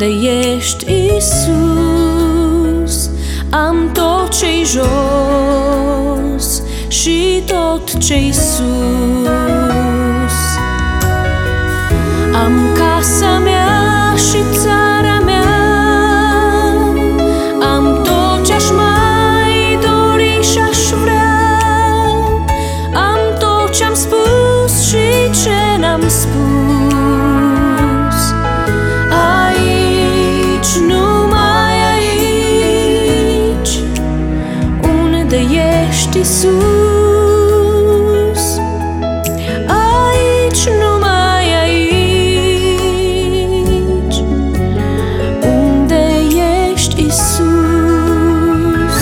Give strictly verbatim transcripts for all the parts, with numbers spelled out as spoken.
Unde ești, Iisus? Am tot ce-i jos și tot ce-i sus. Am casa mea și țara mea, am tot ce-aș mai dori și-aș vrea, am tot ce-am spus și ce n-am spus. Aici, numai aici, unde ești, Iisus. Aici, numai aici, unde ești, Iisus.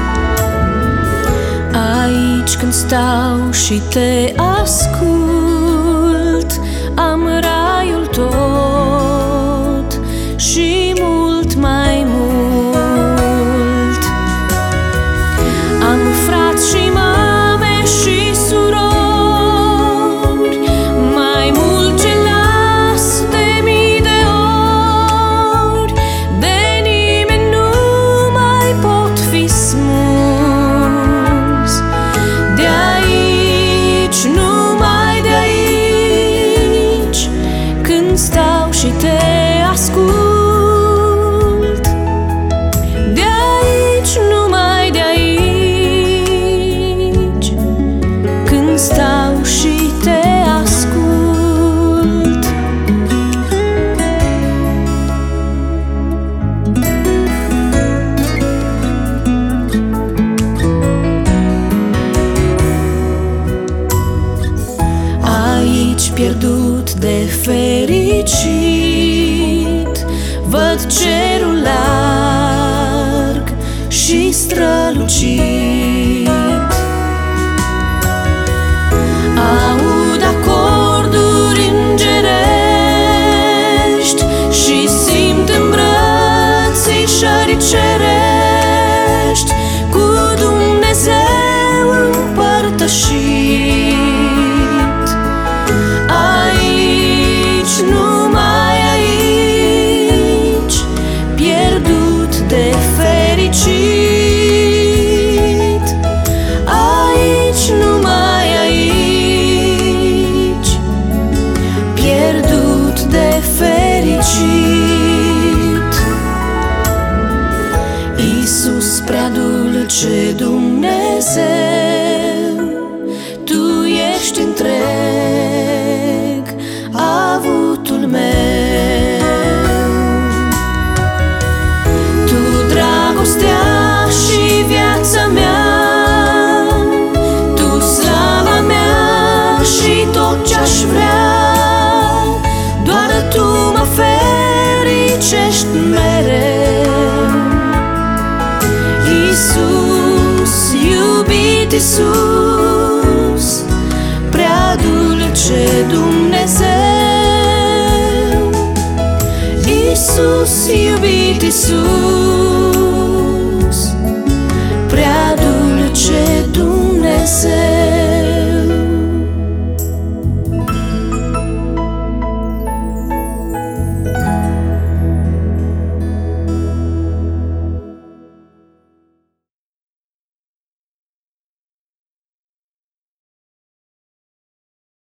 Aici când stau și te ascult, am raiul tot și mult mai mult. Am frați și mame și surori, mai mult ce las de mii de ori, de nimeni nu mai pot fi smuls. De aici, numai de aici, când stau și te ascult. De aici, numai de aici, când stau și te ascult. Aici, pierdut de fericit, văd cerul larg și strălucit. Aud acorduri îngerești și simt îmbrățișări cerești, cu Dumnezeu împărtășit. Aici, numai aici, pierdut de fericit. Aici, numai aici, pierdut de fericit. Iisus prea dulce Dumnezeu, Tu ești întreg avutul meu. Tu, dragostea și viața mea, Tu, slava mea și tot ce-aș vrea, doar Tu mă fericești mereu. Iisus, iubit Iisus, prea dulce Dumnezeu. Iisus, iubit Iisus, prea dulce Dumnezeu.